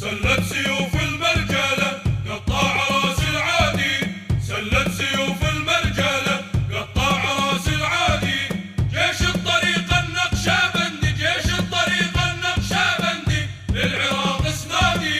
سلت سيوف المرجلة قطاع راس العادي، سلت سيوف المرجلة قطاع راس العادي. جيش الطريق النقشبندي، جيش الطريق النقشبندي للعراق اسنادي،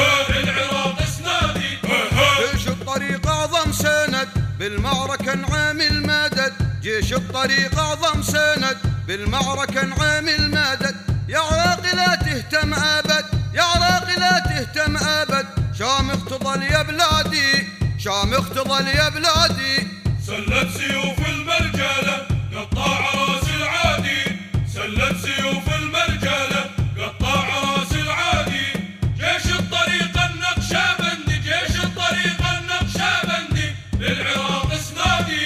للعراق اسنادي. جيش الطريق أعظم سند بالمعركة نعام المدد، جيش الطريق أعظم سند بالمعركة نعام المدد. يا عراقي لا تهتم أبد، يا عراقي لا تهتم أبد، شامخ تظل يا بلادي، شامخ تظل يا بلادي. سلت سيوف المرجلة قطاع راس العادي، سلت سيوف المرجلة قطاع راس العادي. جيش الطريق النقشبندي، جيش الطريق النقشبندي للعراق اسنادي،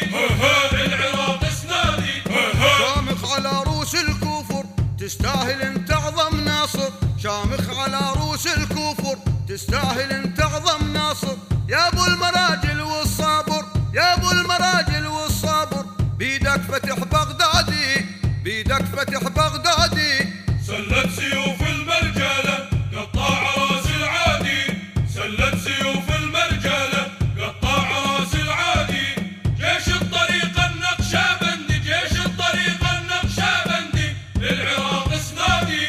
للعراق اسنادي. شامخ على روس الكفر تستاهل انت اعظم ناصر، شامخ على روس الكفر تستاهل انت اعظم ناصر. يا ابو المراجل والصابر، يا ابو المراجل والصابر، بيدك فتح بغدادي، بيدك فتح بغدادي. سلت سيوف المرجلة قطاع راس العادي، سلت سيوف المرجلة قطاع راس العادي. جيش الطريق النقشبندي، جيش الطريق النقشبندي للعراق اسنادي،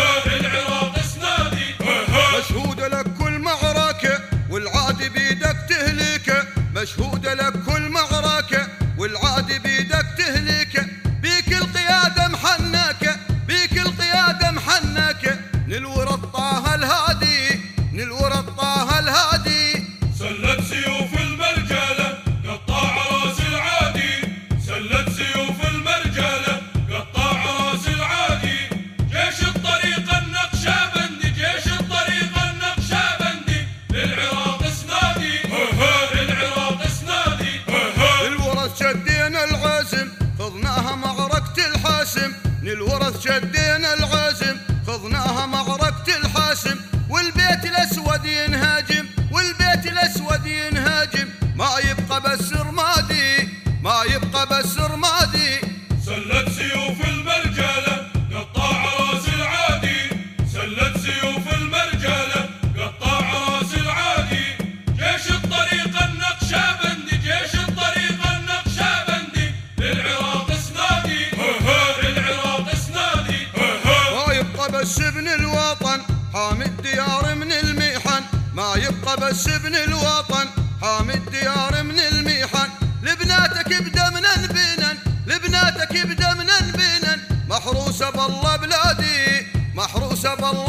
للعراق اسنادي. مشهود لك كل معركة والعادي بيدك تهلكه، مشهود لك كل معركة والعادي بيدك تهلكه. بيك القيادة محنكة، بيك القيادة محنكة، نلور الطه الهادي، نلور الطه الهادي. سلت سيوف المرجلة قطاع راس العادي، سلت سيوف المرجلة قطاع راس العادي. جيش الطريق النقشبندي، جيش الطريق النقشبندي للعراق اسنادي، للعراق اسنادي. للورث شدينا العزم خضناها معركة الحاسم، للورث شدينا العزم خضناها معركة الحاسم. والبيت الاسود ينهاجم، والبيت الاسود ينهاجم، ما يبقى بس رمادي، ما يبقى بس رمادي. سلت سيوف المرجلة قطاع راس العادي، سلت سيوف المرجلة قطاع راس العادي. جيش الطريق النقشبندي، جيش الطريق النقشبندي للعراق اسنادي، للعراق اسنادي. ما يبقى بس ابن الوطن حامي الديار من الميحن، ما يبقى بس ابن الوطن حامي الديار من الميحن. لبناتك بدمنا نبينا، لبناتك بدمنا نبينا، محروسة بالله بلادي، محروسة بالله